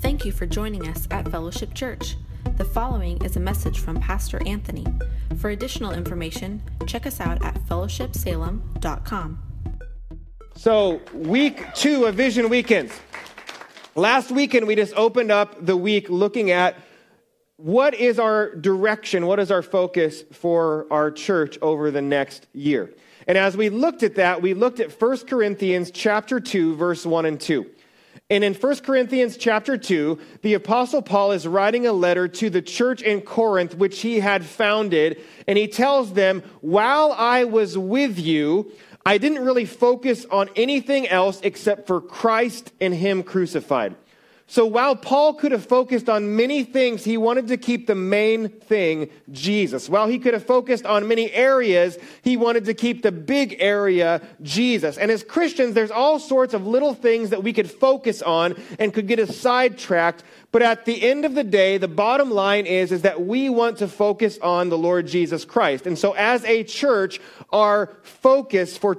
Thank you for joining us at Fellowship Church. The following is a message from Pastor Anthony. For additional information, check us out at fellowshipsalem.com. So, week 2 of Vision Weekends. Last weekend, we just opened up the week looking at what is our direction, what is our focus for our church over the next year. And as we looked at that, we looked at 1 Corinthians chapter 2, verse 1 and 2. And in 1 Corinthians chapter 2, the Apostle Paul is writing a letter to the church in Corinth, which he had founded. And he tells them, while I was with you, I didn't really focus on anything else except for Christ and Him crucified. So while Paul could have focused on many things, he wanted to keep the main thing, Jesus. While he could have focused on many areas, he wanted to keep the big area, Jesus. And as Christians, there's all sorts of little things that we could focus on and could get us sidetracked. But at the end of the day, the bottom line is that we want to focus on the Lord Jesus Christ. And so as a church, our focus for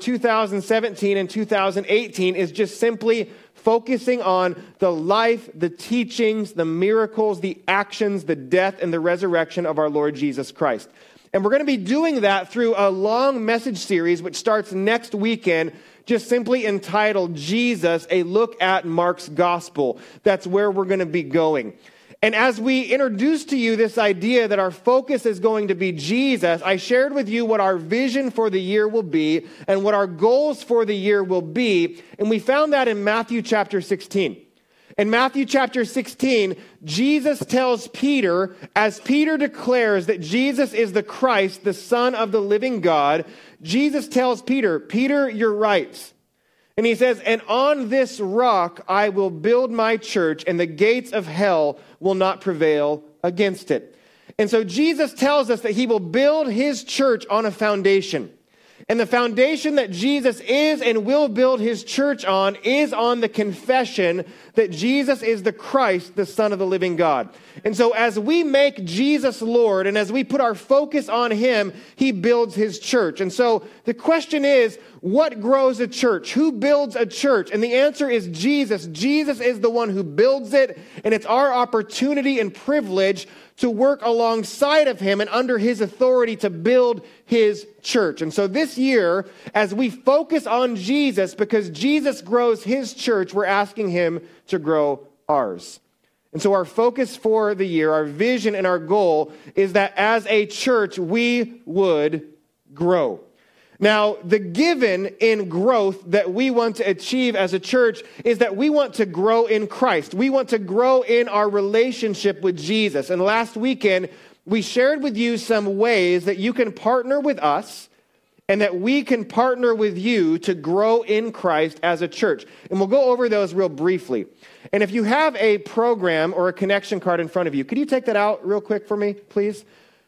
2017 and 2018 is just simply focusing on the life, the teachings, the miracles, the actions, the death, and the resurrection of our Lord Jesus Christ. And we're going to be doing that through a long message series, which starts next weekend, just simply entitled Jesus, A Look at Mark's Gospel. That's where we're going to be going. And as we introduce to you this idea that our focus is going to be Jesus, I shared with you what our vision for the year will be and what our goals for the year will be. And we found that in Matthew chapter 16. In Matthew chapter 16, Jesus tells Peter, as Peter declares that Jesus is the Christ, the Son of the living God, Jesus tells Peter, Peter, you're right. And he says, and on this rock I will build my church, and the gates of hell will not prevail against it. And so Jesus tells us that he will build his church on a foundation. And the foundation that Jesus is and will build his church on is on the confession that Jesus is the Christ, the Son of the living God. And so as we make Jesus Lord and as we put our focus on him, he builds his church. And so the question is, what grows a church? Who builds a church? And the answer is Jesus. Jesus is the one who builds it, and it's our opportunity and privilege to work alongside of him and under his authority to build his church. And so this year, as we focus on Jesus, because Jesus grows his church, we're asking him to grow ours. And so our focus for the year, our vision and our goal is that as a church, we would grow. Now, the given in growth that we want to achieve as a church is that we want to grow in Christ. We want to grow in our relationship with Jesus. And last weekend, we shared with you some ways that you can partner with us and that we can partner with you to grow in Christ as a church. And we'll go over those real briefly. And if you have a program or a connection card in front of you, could you take that out real quick for me, please?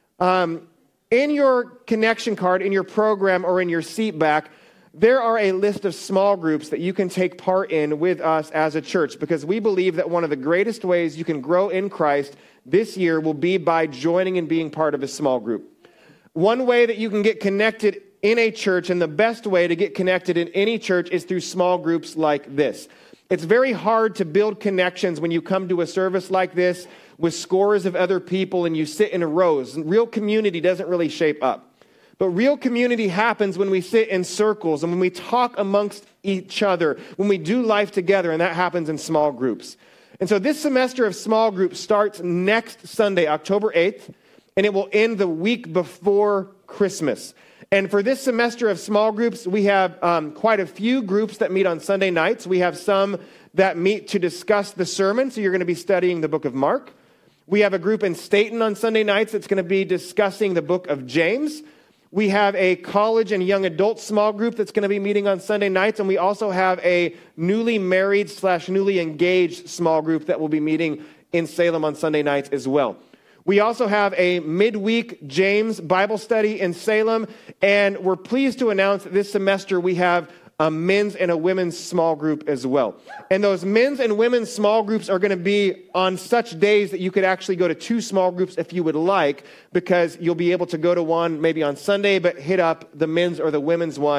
In your connection card, in your program, or in your seat back, there are a list of small groups that you can take part in with us as a church, because we believe that one of the greatest ways you can grow in Christ this year will be by joining and being part of a small group. One way that you can get connected in a church, and the best way to get connected in any church, is through small groups like this. It's very hard to build connections when you come to a service like this with scores of other people and you sit in rows. Real community doesn't really shape up. But real community happens when we sit in circles and when we talk amongst each other, when we do life together, and that happens in small groups. And so this semester of small groups starts next Sunday, October 8th, and it will end the week before Christmas. And for this semester of small groups, we have quite a few groups that meet on Sunday nights. We have some that meet to discuss the sermon, so you're going to be studying the book of Mark. We have a group in Staten on Sunday nights that's going to be discussing the book of James. We have a college and young adult small group that's going to be meeting on Sunday nights. And we also have a newly married / newly engaged small group that will be meeting in Salem on Sunday nights as well. We also have a midweek James Bible study in Salem. And we're pleased to announce that this semester we have a men's and a women's small group as well. And those men's and women's small groups are going to be on such days that you could actually go to 2 small groups if you would like, because you'll be able to go to one maybe on Sunday, but hit up the men's or the women's one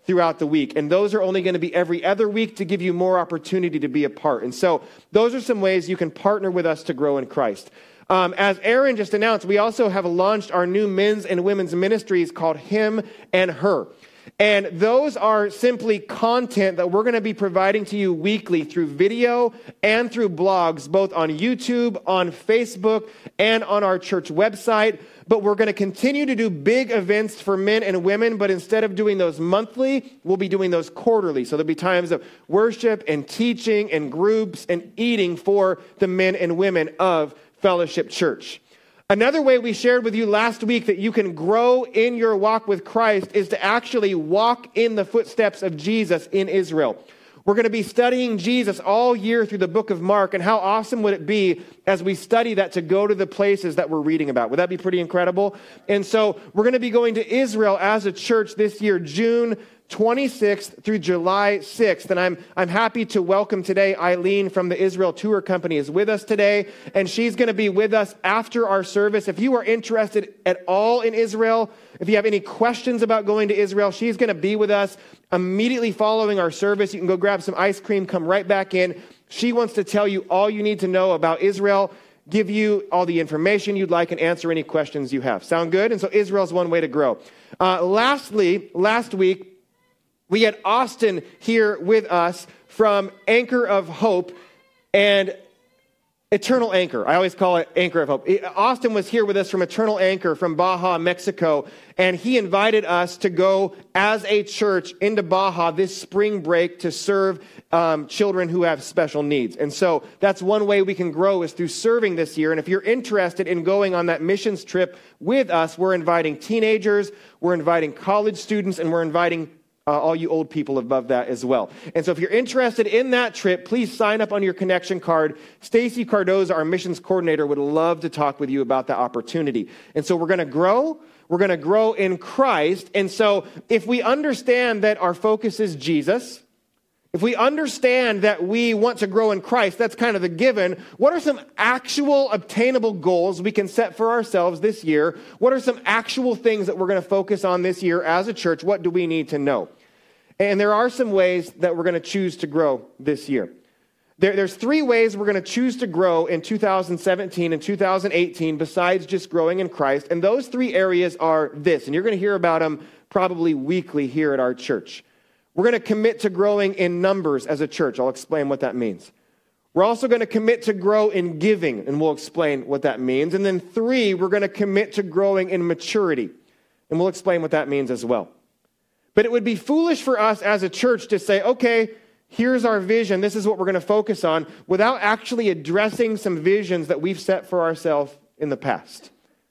throughout the week. And those are only going to be every other week to give you more opportunity to be a part. And so those are some ways you can partner with us to grow in Christ. As Aaron just announced, we also have launched our new men's and women's ministries called Him and Her. And those are simply content that we're going to be providing to you weekly through video and through blogs, both on YouTube, on Facebook, and on our church website. But we're going to continue to do big events for men and women, but instead of doing those monthly, we'll be doing those quarterly. So there'll be times of worship and teaching and groups and eating for the men and women of Fellowship Church. Another way we shared with you last week that you can grow in your walk with Christ is to actually walk in the footsteps of Jesus in Israel. We're going to be studying Jesus all year through the book of Mark, and how awesome would it be as we study that to go to the places that we're reading about? Would that be pretty incredible? And so we're going to be going to Israel as a church this year, June 26th through July 6th. And I'm happy to welcome today Eileen from the Israel Tour Company is with us today. And she's going to be with us after our service. If you are interested at all in Israel, if you have any questions about going to Israel, she's going to be with us immediately following our service. You can go grab some ice cream, come right back in. She wants to tell you all you need to know about Israel, give you all the information you'd like, and answer any questions you have. Sound good? And so Israel's one way to grow. Lastly, last week, we had Austin here with us from Anchor of Hope and Eternal Anchor. I always call it Anchor of Hope. Austin was here with us from Eternal Anchor from Baja, Mexico, and he invited us to go as a church into Baja this spring break to serve children who have special needs. And so that's one way we can grow is through serving this year. And if you're interested in going on that missions trip with us, we're inviting teenagers, we're inviting college students, and we're inviting all you old people above that as well. And so if you're interested in that trip, please sign up on your connection card. Stacy Cardoza, our missions coordinator, would love to talk with you about that opportunity. And so we're going to grow. We're going to grow in Christ. And so if we understand that our focus is Jesus, if we understand that we want to grow in Christ, that's kind of the given. What are some actual obtainable goals we can set for ourselves this year? What are some actual things that we're going to focus on this year as a church? What do we need to know? And there are some ways that we're going to choose to grow this year. There's 3 ways we're going to choose to grow in 2017 and 2018 besides just growing in Christ. And those 3 areas are this, and you're going to hear about them probably weekly here at our church. We're going to commit to growing in numbers as a church. I'll explain what that means. We're also going to commit to grow in giving, and we'll explain what that means. And then 3, we're going to commit to growing in maturity, and we'll explain what that means as well. But it would be foolish for us as a church to say, okay, here's our vision, this is what we're going to focus on, without actually addressing some visions that we've set for ourselves in the past.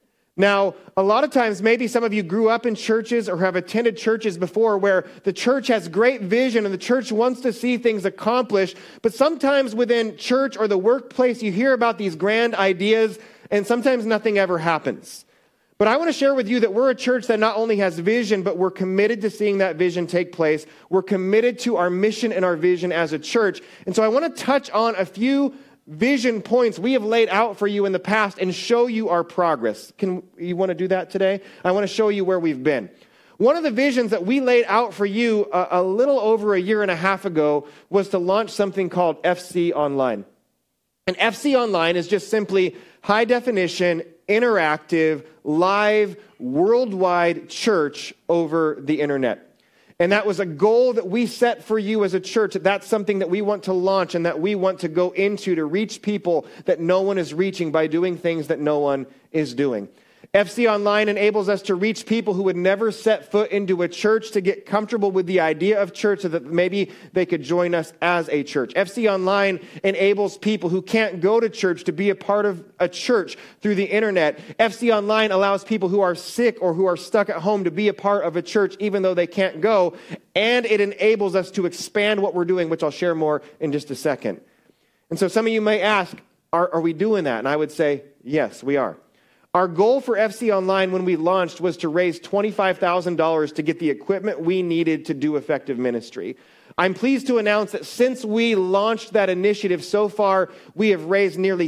Now, a lot of times, maybe some of you grew up in churches or have attended churches before where the church has great vision and the church wants to see things accomplished, but sometimes within church or the workplace, you hear about these grand ideas and sometimes nothing ever happens. But I want to share with you that we're a church that not only has vision, but we're committed to seeing that vision take place. We're committed to our mission and our vision as a church. And so I want to touch on a few vision points we have laid out for you in the past and show you our progress. You want to do that today? I want to show you where we've been. One of the visions that we laid out for you a little over a year and a half ago was to launch something called FC Online. And FC Online is just simply high definition, interactive, live, worldwide church over the internet. And that was a goal that we set for you as a church. That's something that we want to launch and that we want to go into to reach people that no one is reaching by doing things that no one is doing. FC Online enables us to reach people who would never set foot into a church to get comfortable with the idea of church so that maybe they could join us as a church. FC Online enables people who can't go to church to be a part of a church through the internet. FC Online allows people who are sick or who are stuck at home to be a part of a church even though they can't go. And it enables us to expand what we're doing, which I'll share more in just a second. And so some of you may ask, are we doing that? And I would say, yes, we are. Our goal for FC Online when we launched was to raise $25,000 to get the equipment we needed to do effective ministry. I'm pleased to announce that since we launched that initiative so far, we have raised nearly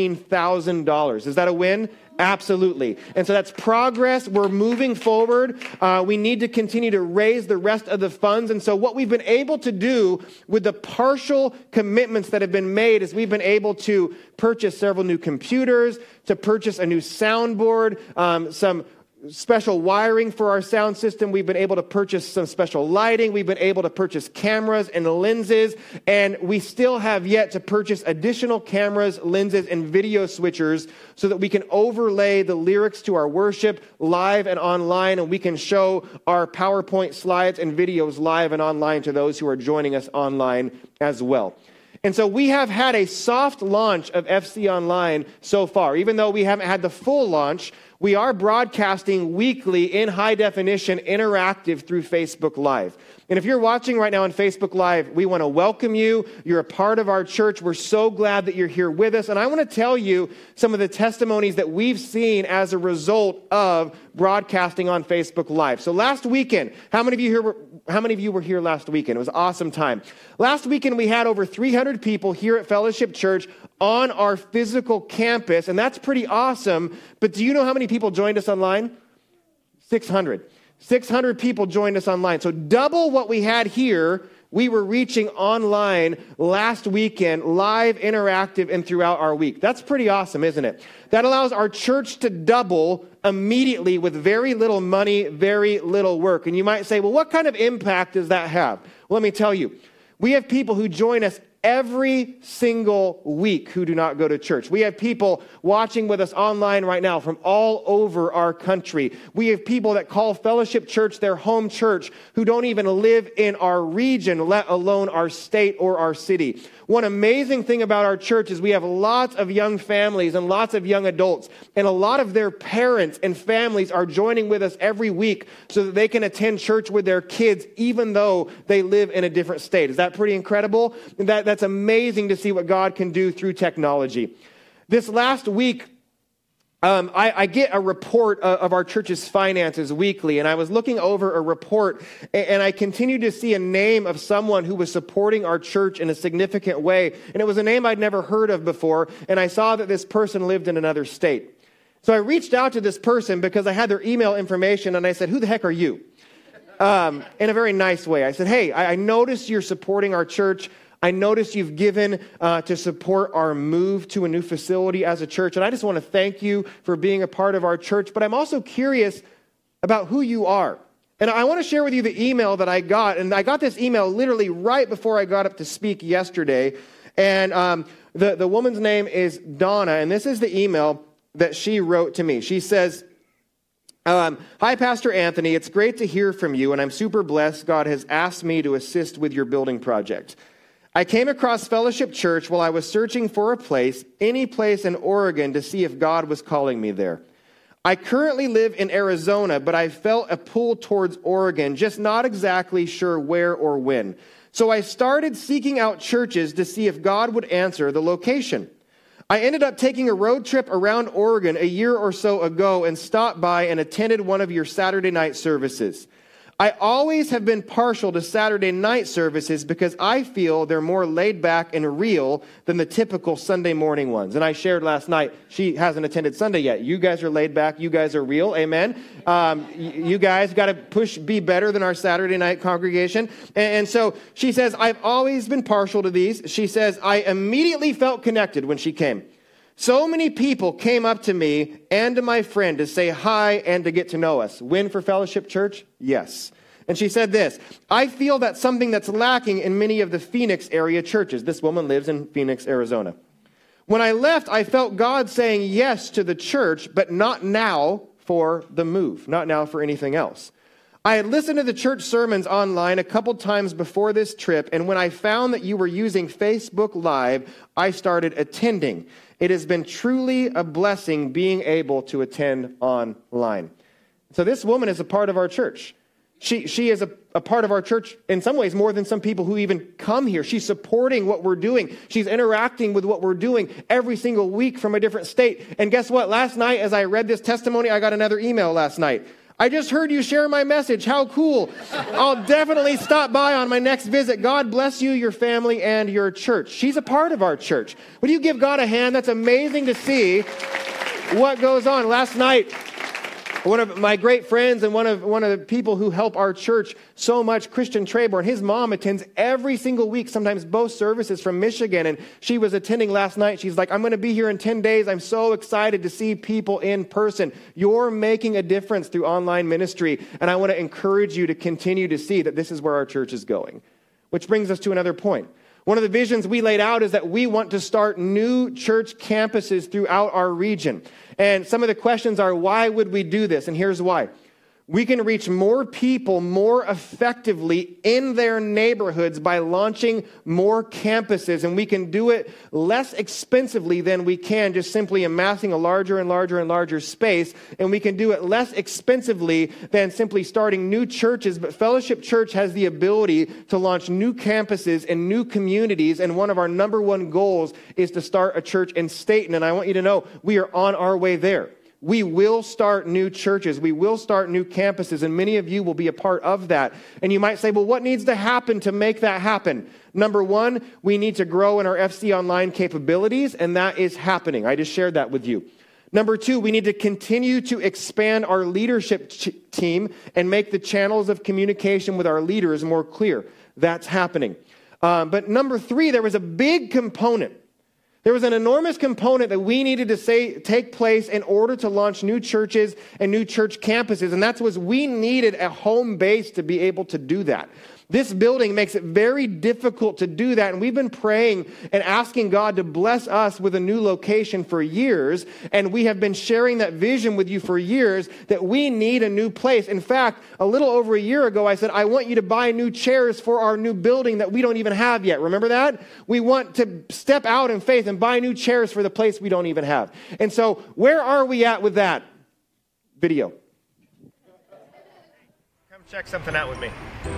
$16,000. Is that a win? Absolutely. And so that's progress. We're moving forward. We need to continue to raise the rest of the funds. And so what we've been able to do with the partial commitments that have been made is we've been able to purchase several new computers, to purchase a new soundboard, some special wiring for our sound system. We've been able to purchase some special lighting. We've been able to purchase cameras and lenses, and we still have yet to purchase additional cameras, lenses, and video switchers so that we can overlay the lyrics to our worship live and online, and we can show our PowerPoint slides and videos live and online to those who are joining us online as well. And so we have had a soft launch of FC Online so far. Even though we haven't had the full launch, we are broadcasting weekly in high definition, interactive through Facebook Live. And if you're watching right now on Facebook Live, we want to welcome you. You're a part of our church. We're so glad that you're here with us. And I want to tell you some of the testimonies that we've seen as a result of broadcasting on Facebook Live. So last weekend, how many of you were here last weekend? It was an awesome time. Last weekend, we had over 300 people here at Fellowship Church on our physical campus, and that's pretty awesome. But do you know how many people joined us online? 600. 600 people joined us online. So double what we had here, we were reaching online last weekend, live, interactive, and throughout our week. That's pretty awesome, isn't it? That allows our church to double immediately with very little money, very little work. And you might say, well, what kind of impact does that have? Well, let me tell you. We have people who join us every single week who do not go to church. We have people watching with us online right now from all over our country. We have people that call Fellowship Church their home church who don't even live in our region, let alone our state or our city. One amazing thing about our church is we have lots of young families and lots of young adults, and a lot of their parents and families are joining with us every week so that they can attend church with their kids even though they live in a different state. Is that pretty incredible? That's amazing to see what God can do through technology. This last week, I get a report of our church's finances weekly, and I was looking over a report, and I continued to see a name of someone who was supporting our church in a significant way, and it was a name I'd never heard of before, and I saw that this person lived in another state. So I reached out to this person because I had their email information, and I said, "Who the heck are you?" In a very nice way. I said, "Hey, I noticed you're supporting our church. I noticed you've given to support our move to a new facility as a church, and I just want to thank you for being a part of our church, but I'm also curious about who you are. And I want to share with you the email that I got, and I got this email literally right before I got up to speak yesterday, and the woman's name is Donna, and this is the email that she wrote to me. She says, "Hi, Pastor Anthony. It's great to hear from you, and I'm super blessed God has asked me to assist with your building project. I came across Fellowship Church while I was searching for a place, any place in Oregon, to see if God was calling me there. I currently live in Arizona, but I felt a pull towards Oregon, just not exactly sure where or when. So I started seeking out churches to see if God would answer the location. I ended up taking a road trip around Oregon a year or so ago and stopped by and attended one of your Saturday night services. I always have been partial to Saturday night services because I feel they're more laid back and real than the typical Sunday morning ones." And I shared last night, she hasn't attended Sunday yet. You guys are laid back. You guys are real. Amen. You guys got to be better than our Saturday night congregation. And so she says, "I've always been partial to these." She says, "I immediately felt connected when she came. So many people came up to me and to my friend to say hi and to get to know us. Win for Fellowship Church? Yes." And she said this, "I feel that's something that's lacking in many of the Phoenix area churches." This woman lives in Phoenix, Arizona. "When I left, I felt God saying yes to the church, but not now for the move, not now for anything else. I had listened to the church sermons online a couple times before this trip, and when I found that you were using Facebook Live, I started attending. It has been truly a blessing being able to attend online." So this woman is a part of our church. She is a part of our church in some ways more than some people who even come here. She's supporting what we're doing. She's interacting with what we're doing every single week from a different state. And guess what? Last night, as I read this testimony, I got another email last night. I just heard you share my message. How cool. I'll definitely stop by on my next visit. God bless you, your family, and your church. She's a part of our church. Would you give God a hand? That's amazing to see what goes on. Last night, one of my great friends and one of the people who help our church so much, Christian Trayborn, his mom attends every single week, sometimes both services, from Michigan. And she was attending last night. She's like, I'm going to be here in 10 days. I'm so excited to see people in person. You're making a difference through online ministry. And I want to encourage you to continue to see that this is where our church is going. Which brings us to another point. One of the visions we laid out is that we want to start new church campuses throughout our region. And some of the questions are, why would we do this? And here's why. We can reach more people more effectively in their neighborhoods by launching more campuses, and we can do it less expensively than we can just simply amassing a larger and larger and larger space, and we can do it less expensively than simply starting new churches. But Fellowship Church has the ability to launch new campuses and new communities, and one of our number one goals is to start a church in Staten, and I want you to know we are on our way there. We will start new churches. We will start new campuses, and many of you will be a part of that. And you might say, well, what needs to happen to make that happen? Number one, we need to grow in our FC Online capabilities, and that is happening. I just shared that with you. Number two, we need to continue to expand our leadership team and make the channels of communication with our leaders more clear. That's happening. But number three, there was a big component. There was an enormous component that we needed to take place in order to launch new churches and new church campuses, and that was we needed a home base to be able to do that. This building makes it very difficult to do that, and we've been praying and asking God to bless us with a new location for years, and we have been sharing that vision with you for years that we need a new place. In fact, a little over a year ago, I said, I want you to buy new chairs for our new building that we don't even have yet. Remember that? We want to step out in faith and buy new chairs for the place we don't even have. And so where are we at with that? Video. Come check something out with me.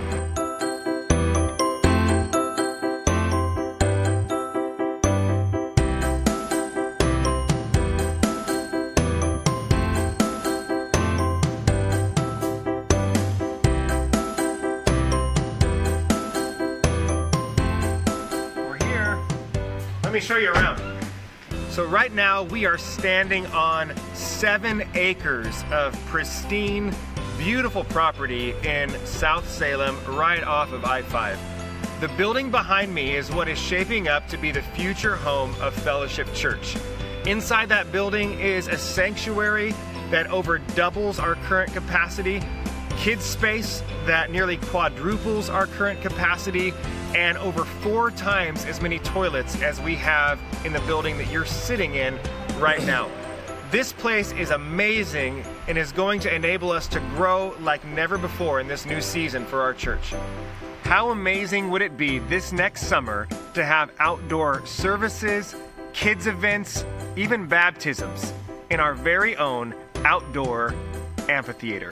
Let me show you around. So right now we are standing on 7 acres of pristine, beautiful property in South Salem, right off of I-5. The building behind me is what is shaping up to be the future home of Fellowship Church. Inside that building is a sanctuary that over doubles our current capacity, kids space that nearly quadruples our current capacity, and over 4 times as many toilets as we have in the building that you're sitting in right now. This place is amazing and is going to enable us to grow like never before in this new season for our church. How amazing would it be this next summer to have outdoor services, kids events, even baptisms in our very own outdoor amphitheater?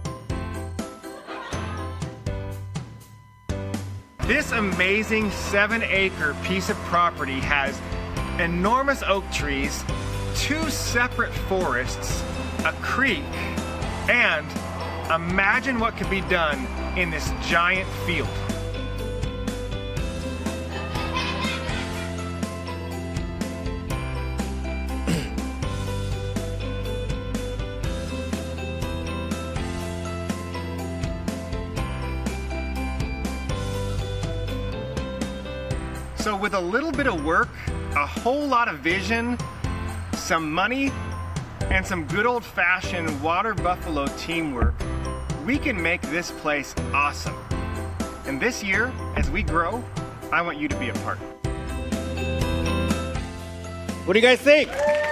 This amazing 7-acre piece of property has enormous oak trees, 2 separate forests, a creek, and imagine what could be done in this giant field. So with a little bit of work, a whole lot of vision, some money, and some good old-fashioned Water Buffalo teamwork, we can make this place awesome. And this year, as we grow, I want you to be a part. What do you guys think?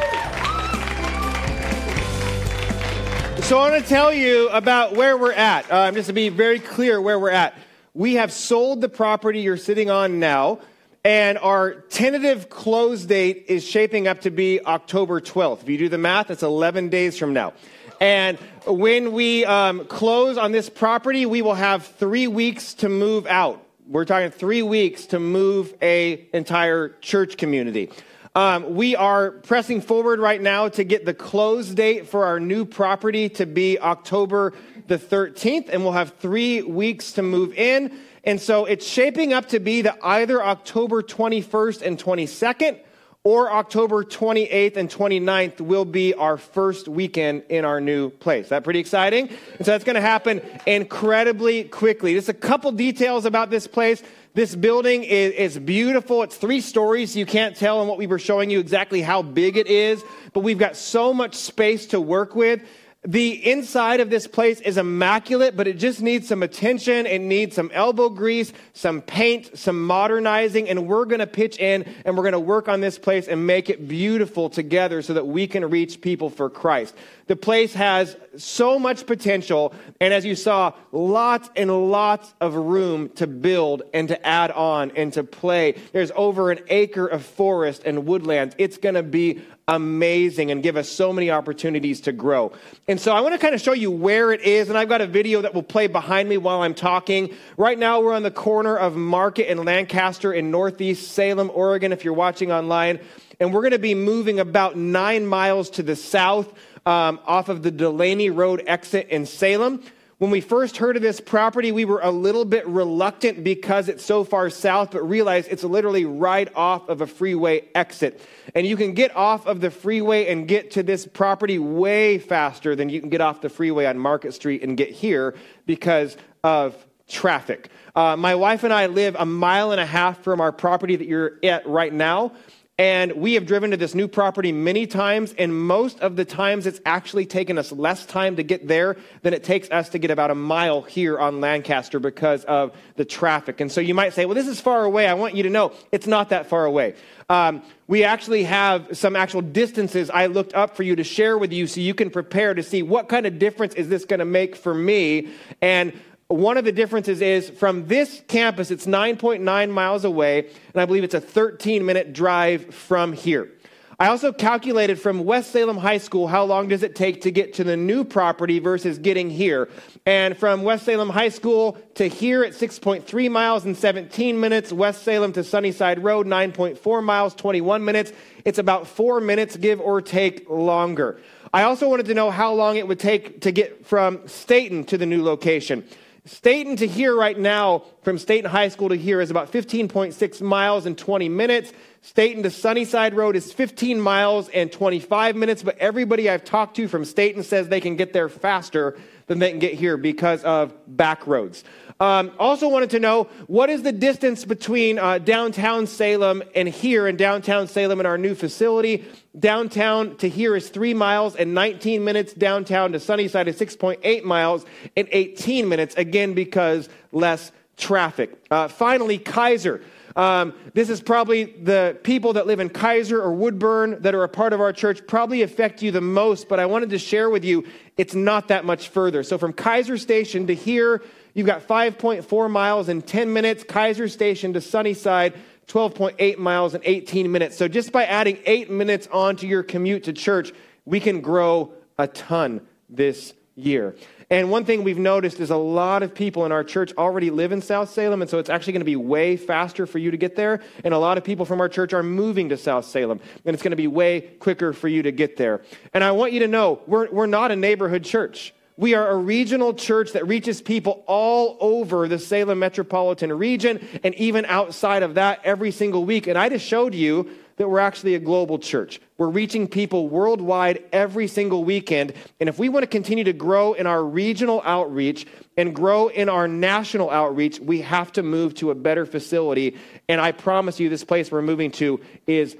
So I want to tell you about where we're at, just to be very clear where we're at. We have sold the property you're sitting on now, and our tentative close date is shaping up to be October 12th. If you do the math, it's 11 days from now. And when we close on this property, we will have 3 weeks to move out. We're talking 3 weeks to move an entire church community. We are pressing forward right now to get the close date for our new property to be October the 13th, and we'll have 3 weeks to move in. And so it's shaping up to be that either October 21st and 22nd or October 28th and 29th will be our first weekend in our new place. Is that pretty exciting? And so that's going to happen incredibly quickly. Just a couple details about this place. This building is beautiful. It's 3 stories. You can't tell in what we were showing you exactly how big it is, but we've got so much space to work with. The inside of this place is immaculate, but it just needs some attention. It needs some elbow grease, some paint, some modernizing, and we're going to pitch in and we're going to work on this place and make it beautiful together so that we can reach people for Christ. The place has so much potential, and as you saw, lots and lots of room to build and to add on and to play. There's over an acre of forest and woodlands. It's going to be amazing and give us so many opportunities to grow. And so I want to kind of show you where it is, and I've got a video that will play behind me while I'm talking. Right now we're on the corner of Market and Lancaster in Northeast Salem, Oregon, if you're watching online. And we're going to be moving about 9 miles to the south off of the Delaney Road exit in Salem. When we first heard of this property, we were a little bit reluctant because it's so far south, but realized it's literally right off of a freeway exit. And you can get off of the freeway and get to this property way faster than you can get off the freeway on Market Street and get here because of traffic. My wife and I live 1.5 miles from our property that you're at right now. And we have driven to this new property many times, and most of the times it's actually taken us less time to get there than it takes us to get about 1 mile here on Lancaster because of the traffic. And so you might say, well, this is far away. I want you to know it's not that far away. We actually have some actual distances I looked up for you to share with you so you can prepare to see what kind of difference is this going to make for me. And one of the differences is from this campus, it's 9.9 miles away, and I believe it's a 13-minute drive from here. I also calculated from West Salem High School, how long does it take to get to the new property versus getting here. And from West Salem High School to here, it's 6.3 miles and 17 minutes. West Salem to Sunnyside Road, 9.4 miles, 21 minutes. It's about 4 minutes, give or take longer. I also wanted to know how long it would take to get from Staten to the new location. Staten to here right now, from Staten High School to here, is about 15.6 miles and 20 minutes. Staten to Sunnyside Road is 15 miles and 25 minutes, but everybody I've talked to from Staten says they can get there faster than they can get here because of back roads. Also wanted to know, what is the distance between downtown Salem and here in downtown Salem in our new facility? Downtown to here is 3 miles and 19 minutes. Downtown to Sunnyside is 6.8 miles and 18 minutes, again, because less traffic. Finally, Kaiser. This is probably the people that live in Kaiser or Woodburn that are a part of our church probably affect you the most, but I wanted to share with you, it's not that much further. So from Kaiser Station to here, you've got 5.4 miles and 10 minutes. Kaiser Station to Sunnyside, 12.8 miles and 18 minutes. So just by adding 8 minutes onto your commute to church, we can grow a ton this year. And one thing we've noticed is a lot of people in our church already live in South Salem, and so it's actually going to be way faster for you to get there. And a lot of people from our church are moving to South Salem, and it's going to be way quicker for you to get there. And I want you to know, we're not a neighborhood church. We are a regional church that reaches people all over the Salem metropolitan region and even outside of that every single week. And I just showed you that we're actually a global church. We're reaching people worldwide every single weekend. And if we want to continue to grow in our regional outreach and grow in our national outreach, we have to move to a better facility. And I promise you, this place we're moving to is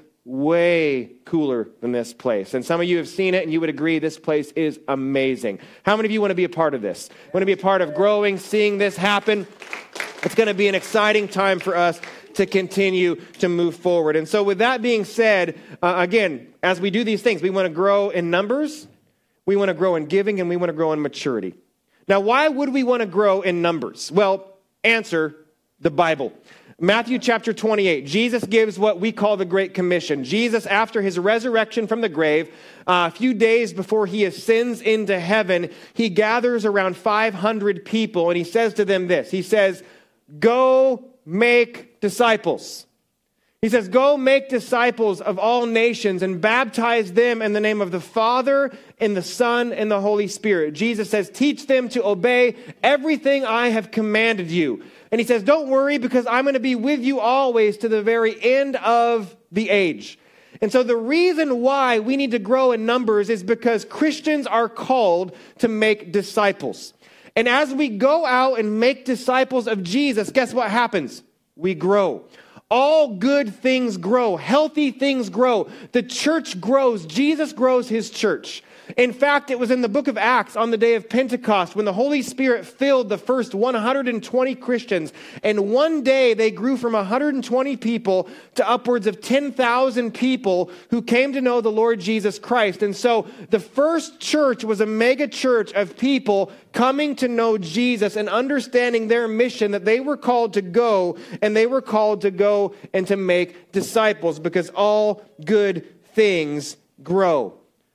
way cooler than this place. And some of you have seen it and you would agree this place is amazing. How many of you want to be a part of this? Want to be a part of growing, seeing this happen? It's going to be an exciting time for us to continue to move forward. And so with that being said, again, as we do these things, we want to grow in numbers, we want to grow in giving, and we want to grow in maturity. Now, why would we want to grow in numbers? Well, answer, the Bible. Matthew chapter 28, Jesus gives what we call the Great Commission. Jesus, after his resurrection from the grave, a few days before he ascends into heaven, he gathers around 500 people, and he says to them this. He says, go make disciples. He says, go make disciples of all nations and baptize them in the name of the Father and the Son and the Holy Spirit. Jesus says, teach them to obey everything I have commanded you. And he says, don't worry because I'm going to be with you always to the very end of the age. And so the reason why we need to grow in numbers is because Christians are called to make disciples. And as we go out and make disciples of Jesus, guess what happens? We grow. All good things grow. Healthy things grow. The church grows. Jesus grows his church. In fact, it was in the book of Acts on the day of Pentecost when the Holy Spirit filled the first 120 Christians. And one day they grew from 120 people to upwards of 10,000 people who came to know the Lord Jesus Christ. And so the first church was a mega church of people coming to know Jesus and understanding their mission that they were called to go, and they were called to go and to make disciples because all good things grow.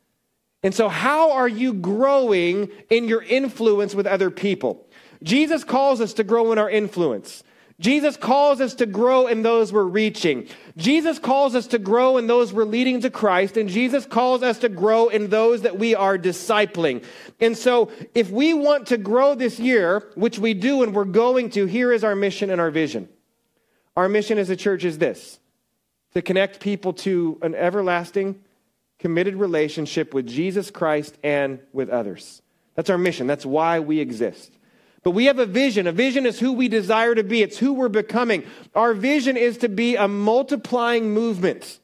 And so how are you growing in your influence with other people? Jesus calls us to grow in our influence. Jesus calls us to grow in those we're reaching. Jesus calls us to grow in those we're leading to Christ. And Jesus calls us to grow in those that we are discipling. And so if we want to grow this year, which we do and we're going to, here is our mission and our vision. Our mission as a church is this: to connect people to an everlasting, committed relationship with Jesus Christ and with others. That's our mission. That's why we exist. But we have a vision. A vision is who we desire to be. It's who we're becoming. Our vision is to be a multiplying movement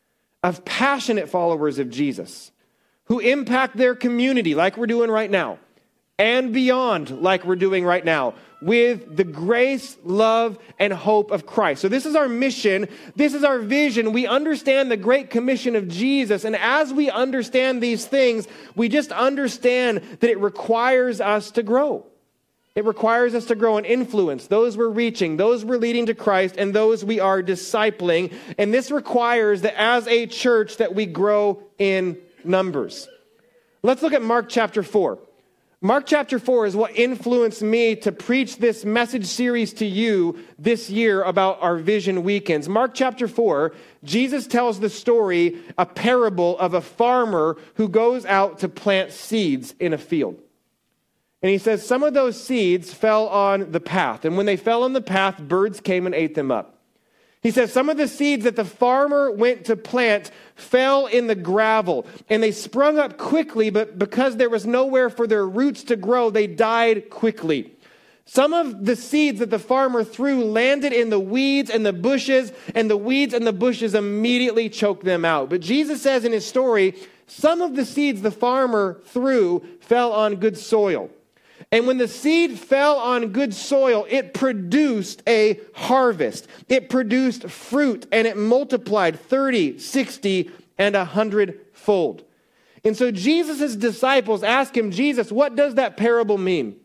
of passionate followers of Jesus who impact their community like we're doing right now and beyond like we're doing right now with the grace, love, and hope of Christ. So this is our mission. This is our vision. We understand the great commission of Jesus. And as we understand these things, we just understand that it requires us to grow. It requires us to grow in influence, those we're reaching, those we're leading to Christ, and those we are discipling. And this requires that as a church that we grow in numbers. Let's look at Mark chapter 4. Mark chapter 4 is what influenced me to preach this message series to you this year about our Vision Weekends. Mark chapter 4, Jesus tells the story, a parable of a farmer who goes out to plant seeds in a field. And he says some of those seeds fell on the path. And when they fell on the path, birds came and ate them up. He says some of the seeds that the farmer went to plant fell in the gravel. And they sprung up quickly, but because there was nowhere for their roots to grow, they died quickly. Some of the seeds that the farmer threw landed in the weeds and the bushes, and the weeds and the bushes immediately choked them out. But Jesus says in his story, some of the seeds the farmer threw fell on good soil. And when the seed fell on good soil, it produced a harvest. It produced fruit, and it multiplied 30, 60, and 100-fold. And so Jesus' disciples ask him, Jesus, what does that parable mean?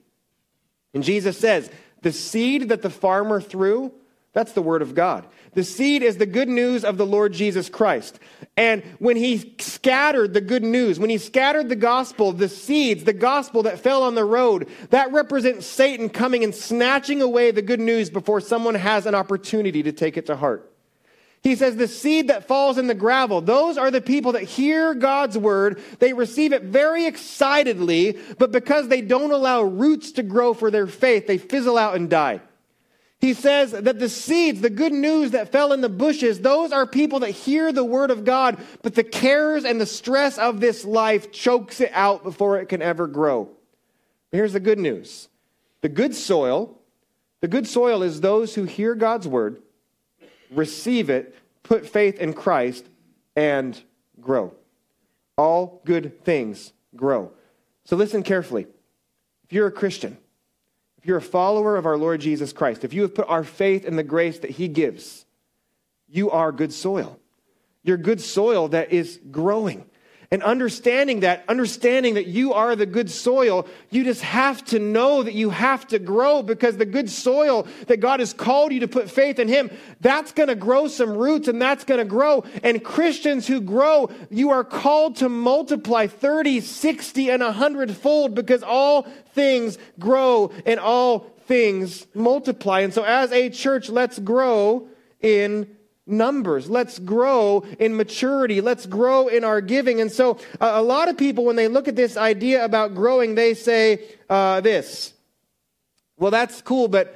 And Jesus says, the seed that the farmer threw, that's the word of God. The seed is the good news of the Lord Jesus Christ. And when he scattered the good news, when he scattered the gospel, the seeds, the gospel that fell on the road, that represents Satan coming and snatching away the good news before someone has an opportunity to take it to heart. He says the seed that falls in the gravel, those are the people that hear God's word. They receive it very excitedly, but because they don't allow roots to grow for their faith, they fizzle out and die. He says that the seeds, the good news that fell in the bushes, those are people that hear the word of God, but the cares and the stress of this life chokes it out before it can ever grow. Here's the good news. The good soil is those who hear God's word, receive it, put faith in Christ, and grow. All good things grow. So listen carefully. If you're a Christian, if you're a follower of our Lord Jesus Christ, if you have put our faith in the grace that he gives, you are good soil. You're good soil that is growing. And understanding that you are the good soil, you just have to know that you have to grow, because the good soil that God has called you to put faith in him, that's going to grow some roots, and that's going to grow. And Christians who grow, you are called to multiply 30, 60, and 100-fold, because all things grow and all things multiply. And so as a church, let's grow in numbers. Let's grow in maturity. Let's grow in our giving. And so a lot of people, when they look at this idea about growing, they say this. Well, that's cool, but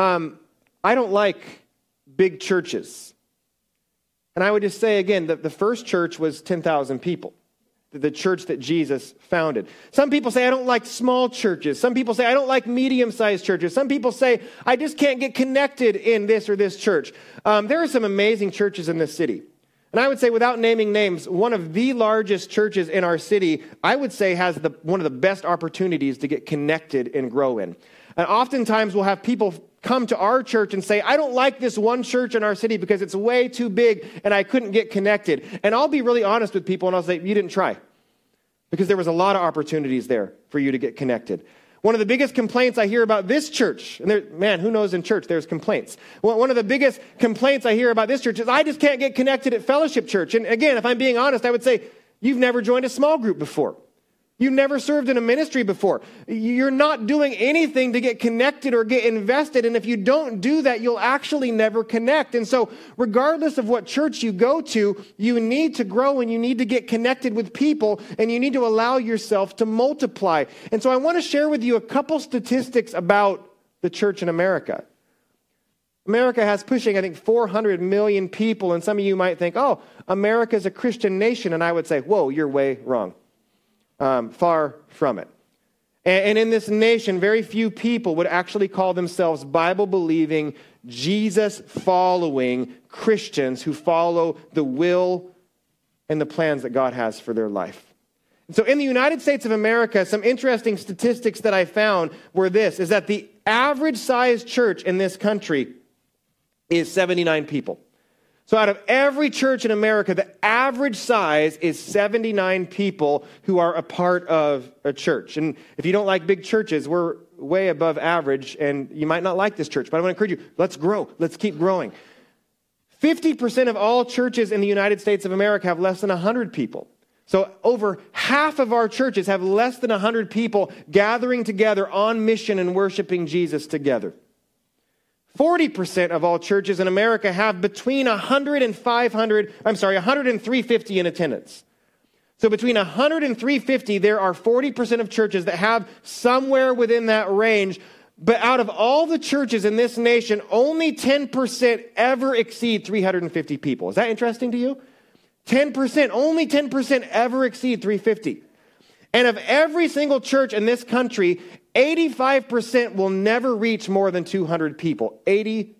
I don't like big churches. And I would just say again, that the first church was 10,000 people. The church that Jesus founded. Some people say, I don't like small churches. Some people say, I don't like medium-sized churches. Some people say, I just can't get connected in this or this church. There are some amazing churches in this city. And I would say, without naming names, one of the largest churches in our city, I would say, has one of the best opportunities to get connected and grow in. And oftentimes we'll have people come to our church and say, I don't like this one church in our city because it's way too big and I couldn't get connected. And I'll be really honest with people and I'll say, you didn't try. Because there was a lot of opportunities there for you to get connected. One of the biggest complaints I hear about this church, and who knows in church, there's complaints. One of the biggest complaints I hear about this church is, I just can't get connected at Fellowship Church. And again, if I'm being honest, I would say, you've never joined a small group before. You've never served in a ministry before. You're not doing anything to get connected or get invested. And if you don't do that, you'll actually never connect. And so regardless of what church you go to, you need to grow and you need to get connected with people and you need to allow yourself to multiply. And so I want to share with you a couple statistics about the church in America. America has pushing, I think, 400 million people. And some of you might think, oh, America's a Christian nation. And I would say, whoa, you're way wrong. Far from it. And in this nation, very few people would actually call themselves Bible-believing, Jesus-following Christians who follow the will and the plans that God has for their life. And so in the United States of America, some interesting statistics that I found were this, is that the average size church in this country is 79 people. So out of every church in America, the average size is 79 people who are a part of a church. And if you don't like big churches, we're way above average, and you might not like this church, but I want to encourage you, let's grow. Let's keep growing. 50% of all churches in the United States of America have less than 100 people. So over half of our churches have less than 100 people gathering together on mission and worshiping Jesus together. 40% of all churches in America have between 100 and 350 in attendance. So between 100 and 350, there are 40% of churches that have somewhere within that range. But out of all the churches in this nation, only 10% ever exceed 350 people. Is that interesting to you? 10%, only 10% ever exceed 350. And of every single church in this country, 85% will never reach more than 200 people. 85%.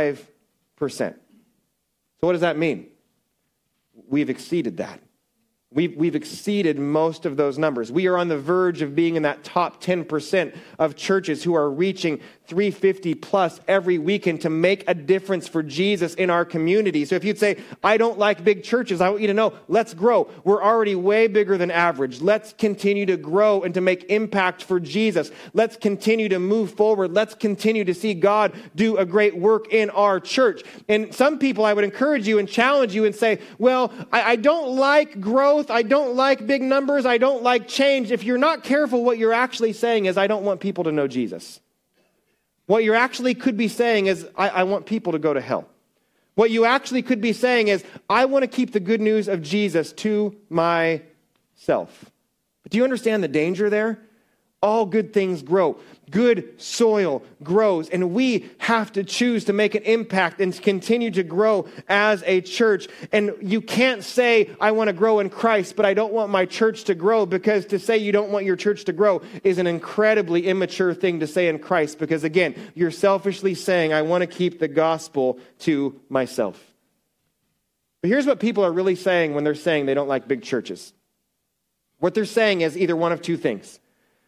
So what does that mean? We've exceeded that. We've exceeded most of those numbers. We are on the verge of being in that top 10% of churches who are reaching 350 plus every weekend to make a difference for Jesus in our community. So if you'd say, I don't like big churches, I want you to know, let's grow. We're already way bigger than average. Let's continue to grow and to make impact for Jesus. Let's continue to move forward. Let's continue to see God do a great work in our church. And some people, I would encourage you and challenge you and say, well, I don't like growth. I don't like big numbers. I don't like change. If you're not careful, what you're actually saying is, I don't want people to know Jesus. What you actually could be saying is, I want people to go to hell. What you actually could be saying is, I want to keep the good news of Jesus to myself. But do you understand the danger there? All good things grow. Good soil grows, and we have to choose to make an impact and continue to grow as a church. And you can't say, I want to grow in Christ, but I don't want my church to grow, because to say you don't want your church to grow is an incredibly immature thing to say in Christ, because again, you're selfishly saying, I want to keep the gospel to myself. But here's what people are really saying when they're saying they don't like big churches. What they're saying is either one of two things.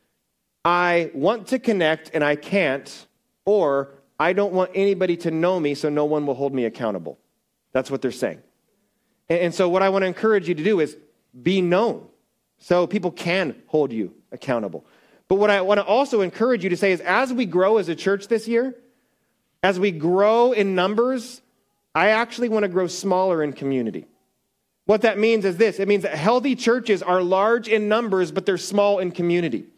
I want to connect and I can't, or I don't want anybody to know me so no one will hold me accountable. That's what they're saying. And so what I want to encourage you to do is be known so people can hold you accountable. But what I want to also encourage you to say is, as we grow as a church this year, as we grow in numbers, I actually want to grow smaller in community. What that means is this. It means that healthy churches are large in numbers, but they're small in community.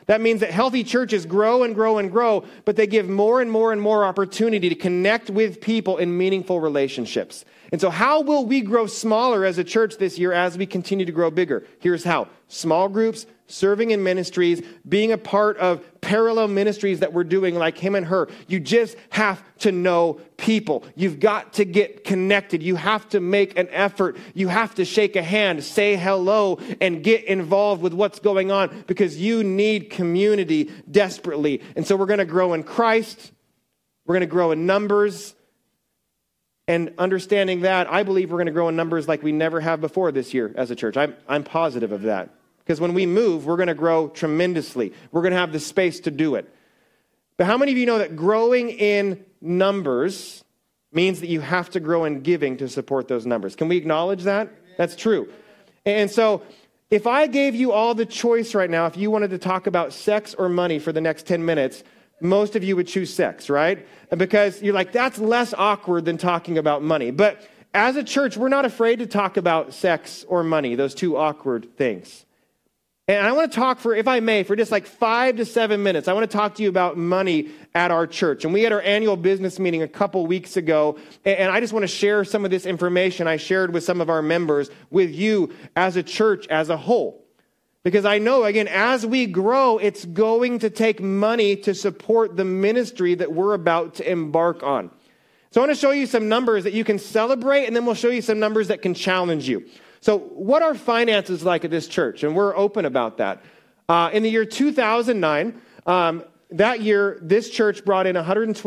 That means that healthy churches grow and grow and grow, but they give more and more and more opportunity to connect with people in meaningful relationships. And so how will we grow smaller as a church this year as we continue to grow bigger? Here's how. Small groups, serving in ministries, being a part of parallel ministries that we're doing like him and her. You just have to know people. You've got to get connected. You have to make an effort. You have to shake a hand, say hello, and get involved with what's going on because you need community desperately. And so we're going to grow in Christ. We're going to grow in numbers. And understanding that, I believe we're going to grow in numbers like we never have before this year as a church. I'm positive of that. Because when we move, we're going to grow tremendously. We're going to have the space to do it. But how many of you know that growing in numbers means that you have to grow in giving to support those numbers? Can we acknowledge that? That's true. And so if I gave you all the choice right now, if you wanted to talk about sex or money for the next 10 minutes, most of you would choose sex, right? Because you're like, that's less awkward than talking about money. But as a church, we're not afraid to talk about sex or money, those two awkward things. And I want to talk for, if I may, for just like 5 to 7 minutes. I want to talk to you about money at our church. And we had our annual business meeting a couple weeks ago. And I just want to share some of this information I shared with some of our members with you as a church as a whole. Because I know, again, as we grow, it's going to take money to support the ministry that we're about to embark on. So I want to show you some numbers that you can celebrate, and then we'll show you some numbers that can challenge you. So what are finances like at this church? And we're open about that. In the year 2009, that year, this church brought in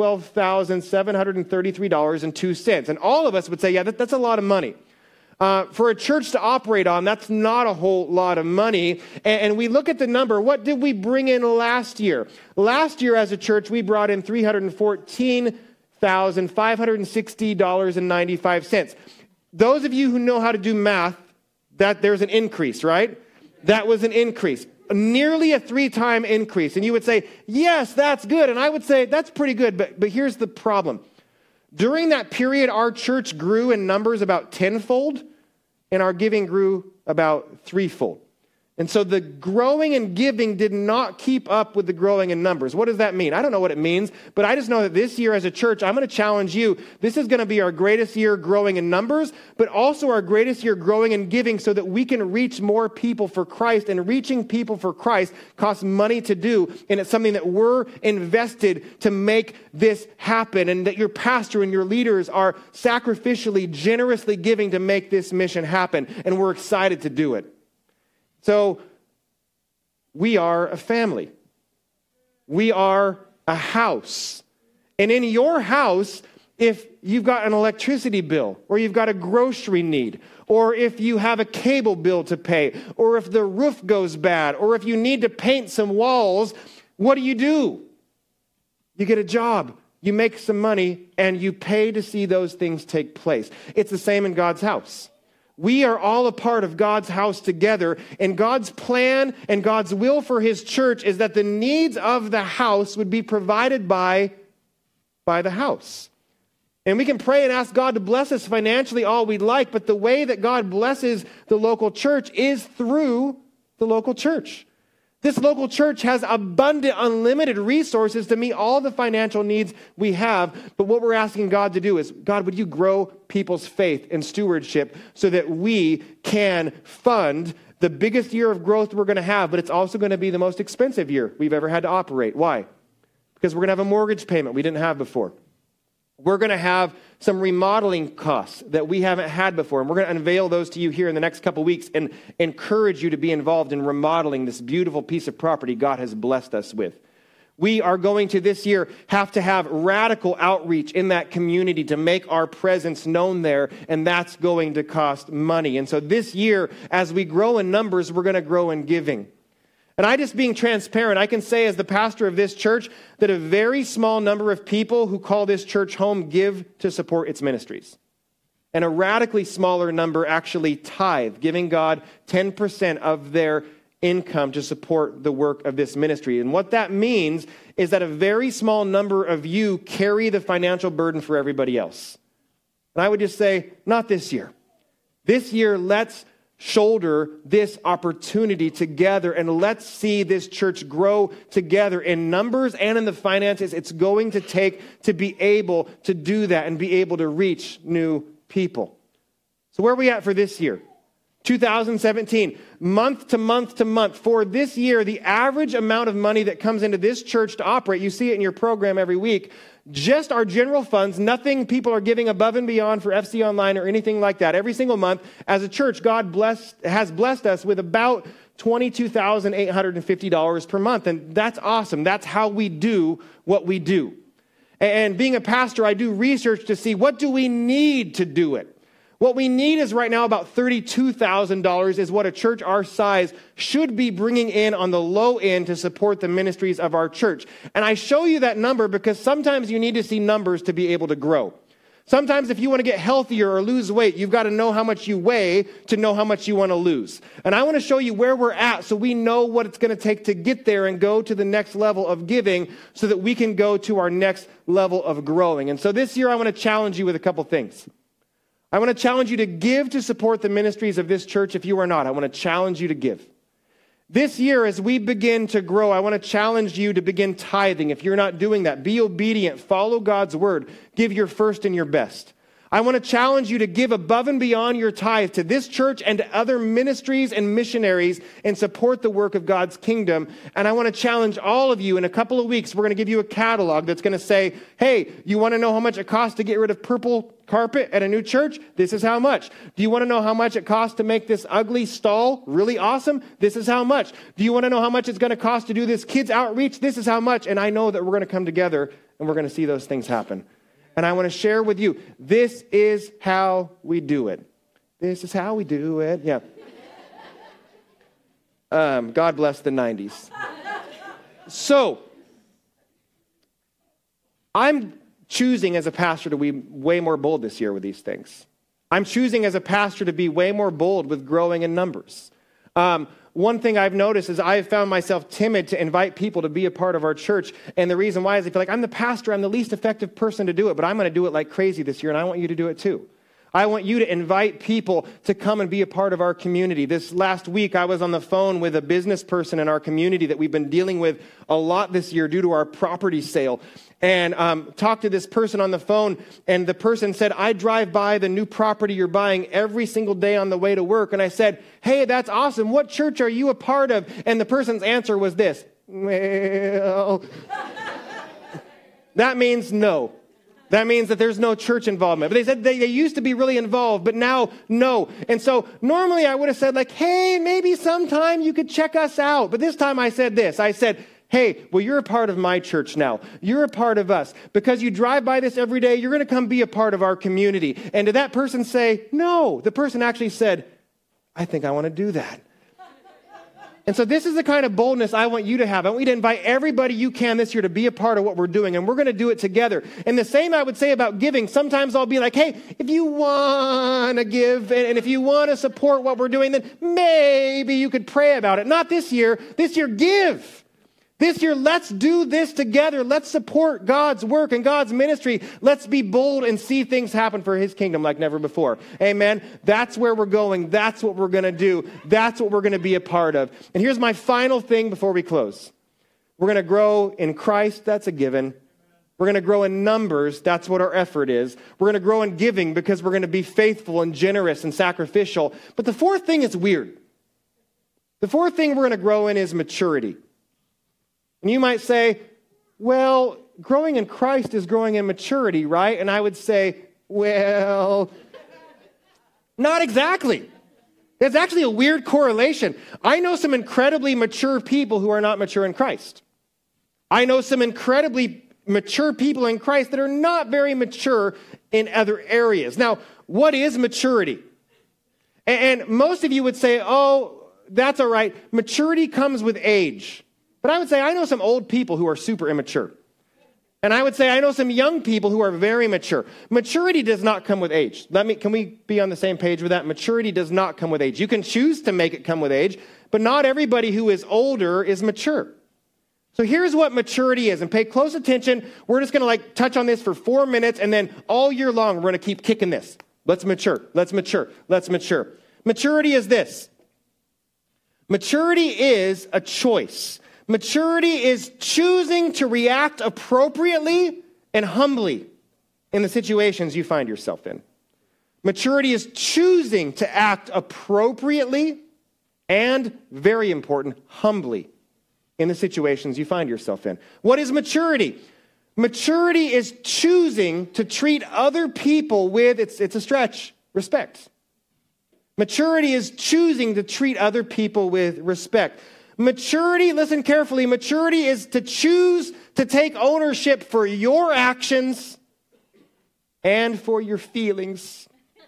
$112,733.02. And all of us would say, yeah, that's a lot of money. For a church to operate on, that's not a whole lot of money. And we look at the number. What did we bring in last year? Last year as a church, we brought in $314,560.95. Those of you who know how to do math, that there's an increase, right? That was an increase. Nearly a 3-time increase. And you would say, yes, that's good. And I would say, that's pretty good. But here's the problem. During that period, our church grew in numbers about 10-fold, and our giving grew about 3-fold. And so the growing and giving did not keep up with the growing in numbers. What does that mean? I don't know what it means, but I just know that this year as a church, I'm going to challenge you. This is going to be our greatest year growing in numbers, but also our greatest year growing in giving so that we can reach more people for Christ. And reaching people for Christ costs money to do, and it's something that we're invested to make this happen, and that your pastor and your leaders are sacrificially, generously giving to make this mission happen, and we're excited to do it. So we are a family. We are a house. And in your house, if you've got an electricity bill, or you've got a grocery need, or if you have a cable bill to pay, or if the roof goes bad, or if you need to paint some walls, what do? You get a job. You make some money, and you pay to see those things take place. It's the same in God's house. We are all a part of God's house together, and God's plan and God's will for his church is that the needs of the house would be provided by the house. And we can pray and ask God to bless us financially all we'd like, but the way that God blesses the local church is through the local church. This local church has abundant, unlimited resources to meet all the financial needs we have. But what we're asking God to do is, God, would you grow people's faith and stewardship so that we can fund the biggest year of growth we're going to have, but it's also going to be the most expensive year we've ever had to operate. Why? Because we're going to have a mortgage payment we didn't have before. We're going to have some remodeling costs that we haven't had before. And we're going to unveil those to you here in the next couple weeks and encourage you to be involved in remodeling this beautiful piece of property God has blessed us with. We are going to this year have to have radical outreach in that community to make our presence known there. And that's going to cost money. And so this year, as we grow in numbers, we're going to grow in giving. And I just being transparent, I can say as the pastor of this church that a very small number of people who call this church home give to support its ministries. And a radically smaller number actually tithe, giving God 10% of their income to support the work of this ministry. And what that means is that a very small number of you carry the financial burden for everybody else. And I would just say, not this year. This year, let's shoulder this opportunity together, and let's see this church grow together in numbers and in the finances it's going to take to be able to do that and be able to reach new people. So where are we at for this year? 2017, month to month to month. For this year, the average amount of money that comes into this church to operate, you see it in your program every week, just our general funds, nothing people are giving above and beyond for FC Online or anything like that. Every single month, as a church, God has blessed us with about $22,850 per month. And that's awesome. That's how we do what we do. And being a pastor, I do research to see what do we need to do it. What we need is right now about $32,000 is what a church our size should be bringing in on the low end to support the ministries of our church. And I show you that number because sometimes you need to see numbers to be able to grow. Sometimes if you want to get healthier or lose weight, you've got to know how much you weigh to know how much you want to lose. And I want to show you where we're at so we know what it's going to take to get there and go to the next level of giving so that we can go to our next level of growing. And so this year I want to challenge you with a couple things. I want to challenge you to give to support the ministries of this church if you are not. I want to challenge you to give. This year, as we begin to grow, I want to challenge you to begin tithing. If you're not doing that, be obedient, follow God's word, give your first and your best. I want to challenge you to give above and beyond your tithe to this church and to other ministries and missionaries and support the work of God's kingdom. And I want to challenge all of you in a couple of weeks. We're going to give you a catalog that's going to say, hey, you want to know how much it costs to get rid of purple carpet at a new church? This is how much. Do you want to know how much it costs to make this ugly stall really awesome? This is how much. Do you want to know how much it's going to cost to do this kids outreach? This is how much. And I know that we're going to come together and we're going to see those things happen. And I want to share with you, this is how we do it. This is how we do it. Yeah. God bless the 90s. So, I'm choosing as a pastor to be way more bold this year with these things. I'm choosing as a pastor to be way more bold with growing in numbers. One thing I've noticed is I've found myself timid to invite people to be a part of our church. And the reason why is I feel like I'm the pastor, I'm the least effective person to do it, but I'm going to do it like crazy this year, and I want you to do it too. I want you to invite people to come and be a part of our community. This last week, I was on the phone with a business person in our community that we've been dealing with a lot this year due to our property sale. And talked to this person on the phone, and the person said, I drive by the new property you're buying every single day on the way to work. And I said, hey, that's awesome. What church are you a part of? And the person's answer was this, well, that means no. That means that there's no church involvement. But they said they used to be really involved, but now, no. And so normally I would have said like, hey, maybe sometime you could check us out. But this time I said this. I said, hey, well, you're a part of my church now. You're a part of us. Because you drive by this every day, you're going to come be a part of our community. And did that person say, no? The person actually said, I think I want to do that. And so this is the kind of boldness I want you to have. I want you to invite everybody you can this year to be a part of what we're doing, and we're going to do it together. And the same I would say about giving. Sometimes I'll be like, hey, if you want to give and if you want to support what we're doing, then maybe you could pray about it. Not this year. This year, give. This year, let's do this together. Let's support God's work and God's ministry. Let's be bold and see things happen for his kingdom like never before. Amen. That's where we're going. That's what we're going to do. That's what we're going to be a part of. And here's my final thing before we close. We're going to grow in Christ. That's a given. We're going to grow in numbers. That's what our effort is. We're going to grow in giving because we're going to be faithful and generous and sacrificial. But the fourth thing is weird. The fourth thing we're going to grow in is maturity. And you might say, well, growing in Christ is growing in maturity, right? And I would say, well, not exactly. There's actually a weird correlation. I know some incredibly mature people who are not mature in Christ. I know some incredibly mature people in Christ that are not very mature in other areas. Now, what is maturity? And most of you would say, oh, that's all right. Maturity comes with age. But I would say I know some old people who are super immature. And I would say I know some young people who are very mature. Maturity does not come with age. Can we be on the same page with that? Maturity does not come with age. You can choose to make it come with age, but not everybody who is older is mature. So here's what maturity is, and pay close attention. We're just going to touch on this for 4 minutes, and then all year long we're going to keep kicking this. Let's mature. Let's mature. Let's mature. Maturity is this. Maturity is a choice. Maturity is choosing to react appropriately and humbly in the situations you find yourself in. Maturity is choosing to act appropriately and, very important, humbly in the situations you find yourself in. What is maturity? Maturity is choosing to treat other people with, it's a stretch, respect. Maturity is choosing to treat other people with respect. Maturity, listen carefully, maturity is to choose to take ownership for your actions and for your feelings.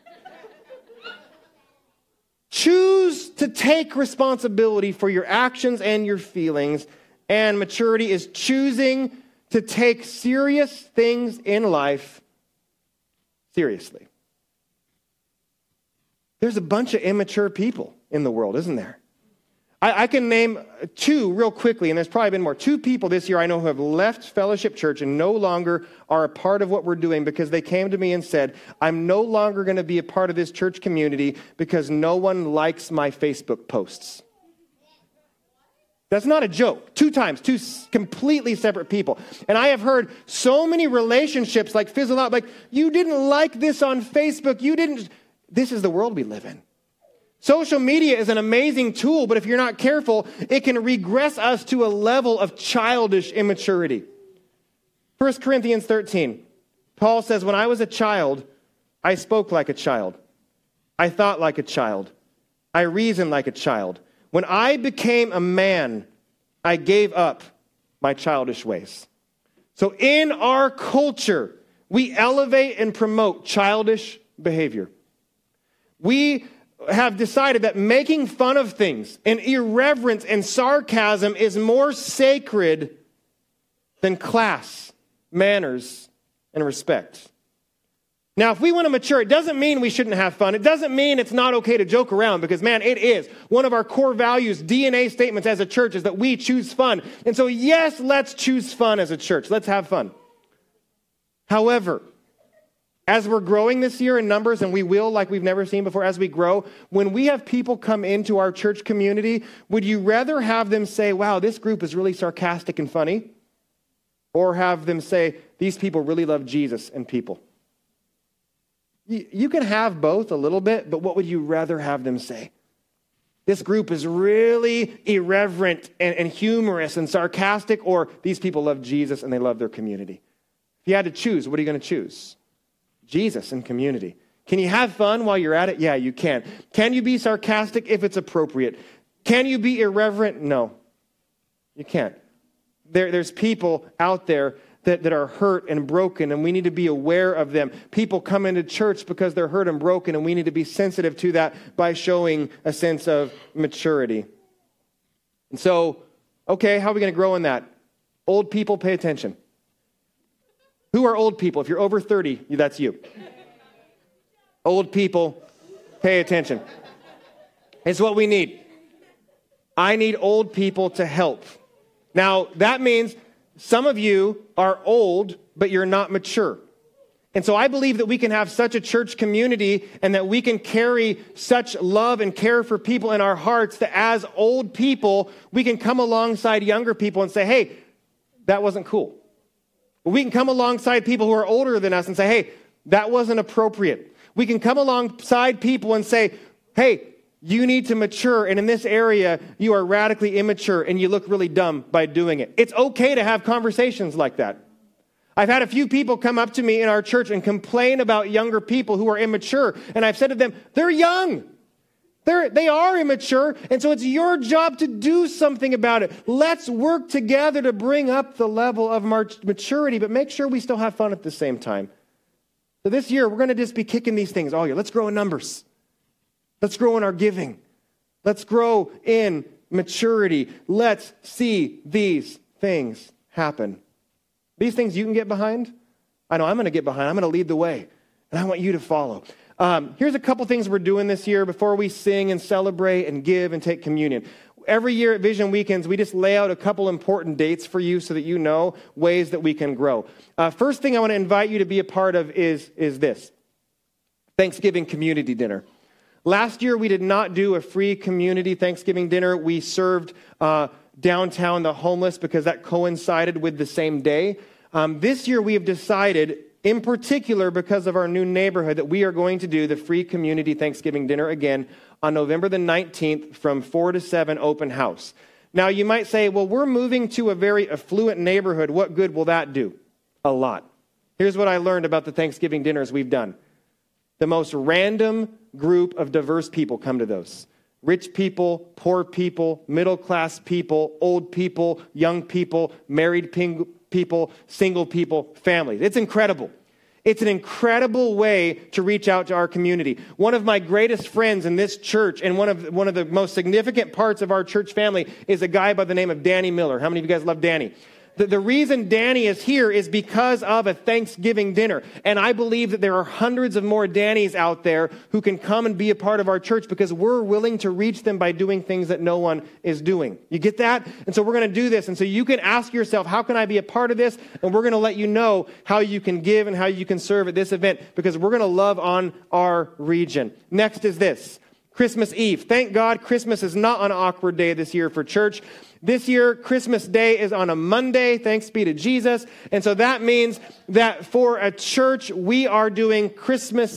Choose to take responsibility for your actions and your feelings. And maturity is choosing to take serious things in life seriously. There's a bunch of immature people in the world, isn't there? I can name two real quickly, and there's probably been more. Two people this year I know who have left Fellowship Church and no longer are a part of what we're doing because they came to me and said, I'm no longer going to be a part of this church community because no one likes my Facebook posts. That's not a joke. Two completely separate people. And I have heard so many relationships like fizzle out, like, you didn't like this on Facebook, This is the world we live in. Social media is an amazing tool, but if you're not careful, it can regress us to a level of childish immaturity. 1 Corinthians 13, Paul says, when I was a child, I spoke like a child. I thought like a child. I reasoned like a child. When I became a man, I gave up my childish ways. So in our culture, we elevate and promote childish behavior. We have decided that making fun of things and irreverence and sarcasm is more sacred than class, manners, and respect. Now, if we want to mature, it doesn't mean we shouldn't have fun. It doesn't mean it's not okay to joke around because, man, it is. One of our core values, DNA statements as a church is that we choose fun. And so, yes, let's choose fun as a church. Let's have fun. However, as we're growing this year in numbers, and we will like we've never seen before as we grow, when we have people come into our church community, would you rather have them say, wow, this group is really sarcastic and funny? Or have them say, these people really love Jesus and people? You can have both a little bit, but what would you rather have them say? This group is really irreverent and humorous and sarcastic, or these people love Jesus and they love their community? If you had to choose, what are you going to choose? Jesus and community. Can you have fun while you're at it? Yeah, you can. Can you be sarcastic if it's appropriate? Can you be irreverent? No, you can't. There's people out there that are hurt and broken, and we need to be aware of them. People come into church because they're hurt and broken, and we need to be sensitive to that by showing a sense of maturity. And so, okay, how are we going to grow in that? Old people, pay attention. Who are old people? If you're over 30, that's you. Old people, pay attention. It's what we need. I need old people to help. Now, that means some of you are old, but you're not mature. And so I believe that we can have such a church community and that we can carry such love and care for people in our hearts that as old people, we can come alongside younger people and say, hey, that wasn't cool. We can come alongside people who are older than us and say, hey, that wasn't appropriate. We can come alongside people and say, hey, you need to mature, and in this area, you are radically immature, and you look really dumb by doing it. It's okay to have conversations like that. I've had a few people come up to me in our church and complain about younger people who are immature, and I've said to them, they're young. They are immature, and so it's your job to do something about it. Let's work together to bring up the level of maturity, but make sure we still have fun at the same time. So this year, we're going to just be kicking these things all year. Let's grow in numbers. Let's grow in our giving. Let's grow in maturity. Let's see these things happen. These things you can get behind. I know I'm going to get behind. I'm going to lead the way, and I want you to follow. Here's a couple things we're doing this year before we sing and celebrate and give and take communion. Every year at Vision Weekends, we just lay out a couple important dates for you so that you know ways that we can grow. First thing I want to invite you to be a part of is this, Thanksgiving community dinner. Last year, we did not do a free community Thanksgiving dinner. We served downtown the homeless because that coincided with the same day. This year, we have decided, in particular because of our new neighborhood, that we are going to do the free community Thanksgiving dinner again on November the 19th from 4 to 7 open house. Now, you might say, well, we're moving to a very affluent neighborhood. What good will that do? A lot. Here's what I learned about the Thanksgiving dinners we've done. The most random group of diverse people come to those. Rich people, poor people, middle-class people, old people, young people, married people, single people, families. It's incredible. It's an incredible way to reach out to our community. One of my greatest friends in this church and one of the most significant parts of our church family is a guy by the name of Danny Miller. How many of you guys love Danny? The reason Danny is here is because of a Thanksgiving dinner. And I believe that there are hundreds of more Dannys out there who can come and be a part of our church because we're willing to reach them by doing things that no one is doing. You get that? And so we're going to do this. And so you can ask yourself, how can I be a part of this? And we're going to let you know how you can give and how you can serve at this event because we're going to love on our region. Next is this. Christmas Eve. Thank God Christmas is not on an awkward day this year for church. This year, Christmas Day is on a Monday, thanks be to Jesus. And so that means that for a church, we are doing Christmas,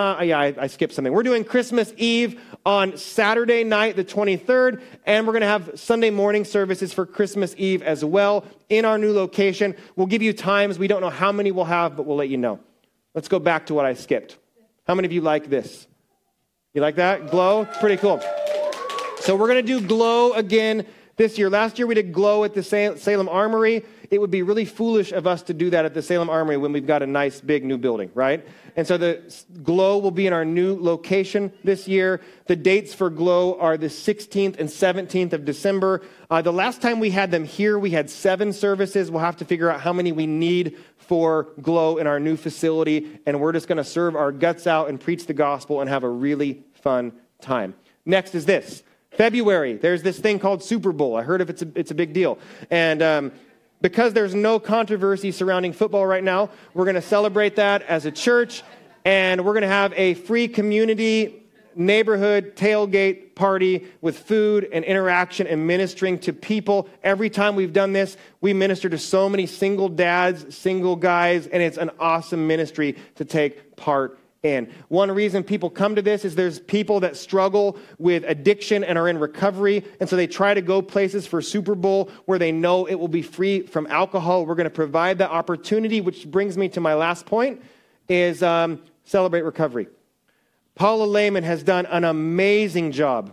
I skipped something. We're doing Christmas Eve on Saturday night, the 23rd, and we're going to have Sunday morning services for Christmas Eve as well in our new location. We'll give you times. We don't know how many we'll have, but we'll let you know. Let's go back to what I skipped. How many of you like this? You like that? Glow? Pretty cool. So we're going to do Glow again this year. Last year we did Glow at the Salem Armory. It would be really foolish of us to do that at the Salem Armory when we've got a nice big new building, right? And so the Glow will be in our new location this year. The dates for Glow are the 16th and 17th of December. The last time we had them here, we had 7 services. We'll have to figure out how many we need for Glow in our new facility. And we're just going to serve our guts out and preach the gospel and have a really fun time. Next is this. February, there's this thing called Super Bowl. I heard if it's a big deal. And because there's no controversy surrounding football right now, we're going to celebrate that as a church. And we're going to have a free community neighborhood tailgate party with food and interaction and ministering to people. Every time we've done this, we minister to so many single dads, single guys, and it's an awesome ministry to take part in. One reason people come to this is there's people that struggle with addiction and are in recovery, and so they try to go places for Super Bowl where they know it will be free from alcohol. We're going to provide that opportunity, which brings me to my last point, is celebrate recovery. Paula Lehman has done an amazing job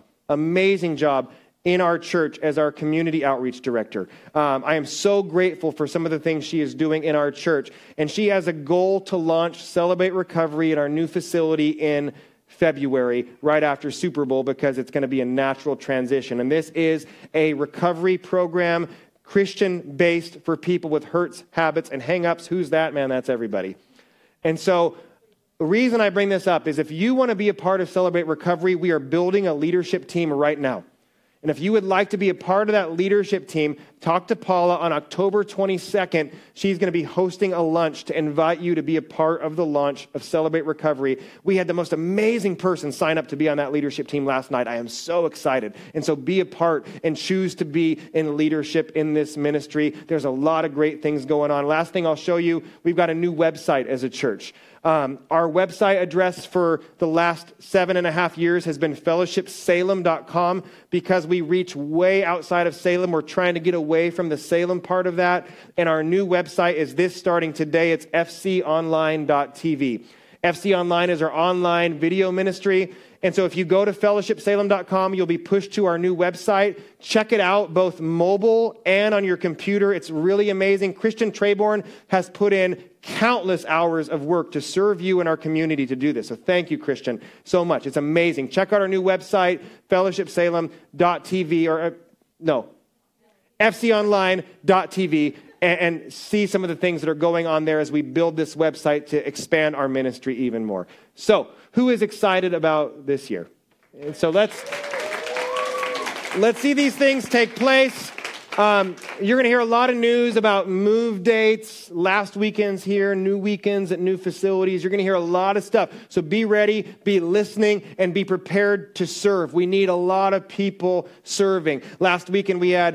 in our church as our community outreach director. I am so grateful for some of the things she is doing in our church. And she has a goal to launch Celebrate Recovery at our new facility in February, right after Super Bowl, because it's going to be a natural transition. And this is a recovery program, Christian-based for people with hurts, habits, and hang-ups. Who's that, man? That's everybody. And so the reason I bring this up is if you want to be a part of Celebrate Recovery, we are building a leadership team right now. And if you would like to be a part of that leadership team, talk to Paula on October 22nd. She's going to be hosting a lunch to invite you to be a part of the launch of Celebrate Recovery. We had the most amazing person sign up to be on that leadership team last night. I am so excited. And so be a part and choose to be in leadership in this ministry. There's a lot of great things going on. Last thing I'll show you, we've got a new website as a church. Our website address for the last 7.5 years has been fellowshipsalem.com because we reach way outside of Salem. We're trying to get away from the Salem part of that. And our new website is this starting today. It's fconline.tv. FC Online is our online video ministry. And so if you go to fellowshipsalem.com, you'll be pushed to our new website. Check it out, both mobile and on your computer. It's really amazing. Christian Trayborn has put in countless hours of work to serve you and our community to do this. So thank you, Christian, so much. It's amazing. Check out our new website, fellowshipsalem.tv, fconline.tv, and see some of the things that are going on there as we build this website to expand our ministry even more. So, who is excited about this year? And so let's see these things take place. You're going to hear a lot of news about move dates, last weekends here, new weekends at new facilities. You're going to hear a lot of stuff. So be ready, be listening, and be prepared to serve. We need a lot of people serving. Last weekend we had,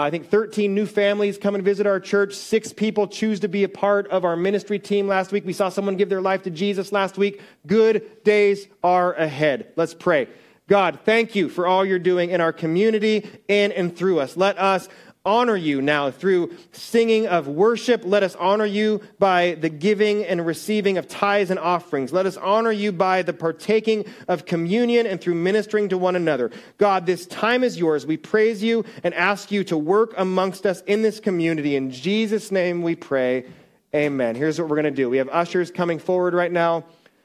13 new families come and visit our church. 6 people choose to be a part of our ministry team last week. We saw someone give their life to Jesus last week. Good days are ahead. Let's pray. God, thank you for all you're doing in our community, in and through us. Let us honor you now through singing of worship. Let us honor you by the giving and receiving of tithes and offerings. Let us honor you by the partaking of communion and through ministering to one another. God, this time is yours. We praise you and ask you to work amongst us in this community. In Jesus' name we pray. Amen. Here's what we're going to do. We have ushers coming forward right now.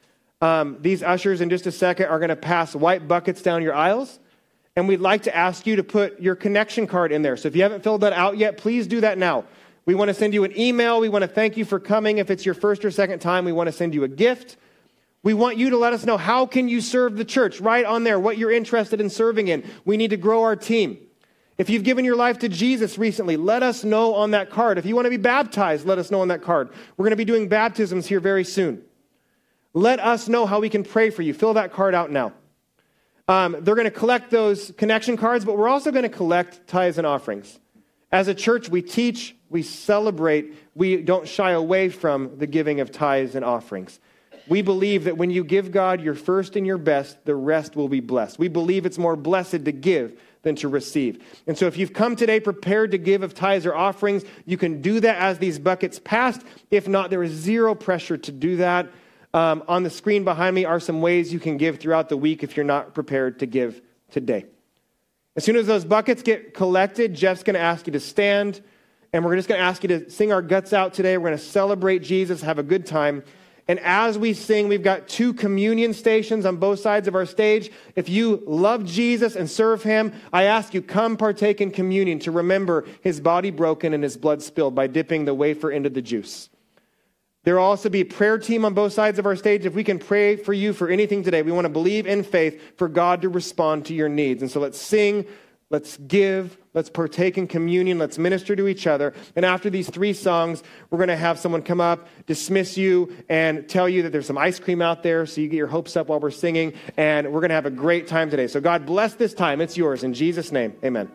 These ushers in just a second are going to pass white buckets down your aisles. And we'd like to ask you to put your connection card in there. So if you haven't filled that out yet, please do that now. We want to send you an email. We want to thank you for coming. If it's your first or second time, we want to send you a gift. We want you to let us know how can you serve the church right on there, what you're interested in serving in. We need to grow our team. If you've given your life to Jesus recently, let us know on that card. If you want to be baptized, let us know on that card. We're going to be doing baptisms here very soon. Let us know how we can pray for you. Fill that card out now. They're going to collect those connection cards, but we're also going to collect tithes and offerings. As a church, we teach, we celebrate, we don't shy away from the giving of tithes and offerings. We believe that when you give God your first and your best, the rest will be blessed. We believe it's more blessed to give than to receive. And so if you've come today prepared to give of tithes or offerings, you can do that as these buckets pass. If not, there is zero pressure to do that. On the screen behind me are some ways you can give throughout the week if you're not prepared to give today. As soon as those buckets get collected, Jeff's going to ask you to stand, and we're just going to ask you to sing our guts out today. We're going to celebrate Jesus, have a good time. And as we sing, we've got 2 communion stations on both sides of our stage. If you love Jesus and serve him, I ask you, come partake in communion to remember his body broken and his blood spilled by dipping the wafer into the juice. There will also be a prayer team on both sides of our stage. If we can pray for you for anything today, we want to believe in faith for God to respond to your needs. And so let's sing, let's give, let's partake in communion, let's minister to each other. And after these 3 songs, we're going to have someone come up, dismiss you, and tell you that there's some ice cream out there so you get your hopes up while we're singing. And we're going to have a great time today. So God bless this time. It's yours. In Jesus' name, amen.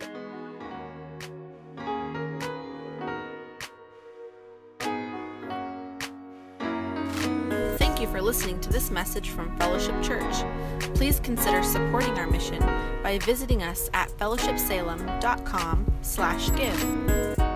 Thank you for listening to this message from Fellowship Church. Please consider supporting our mission by visiting us at fellowshipsalem.com/give.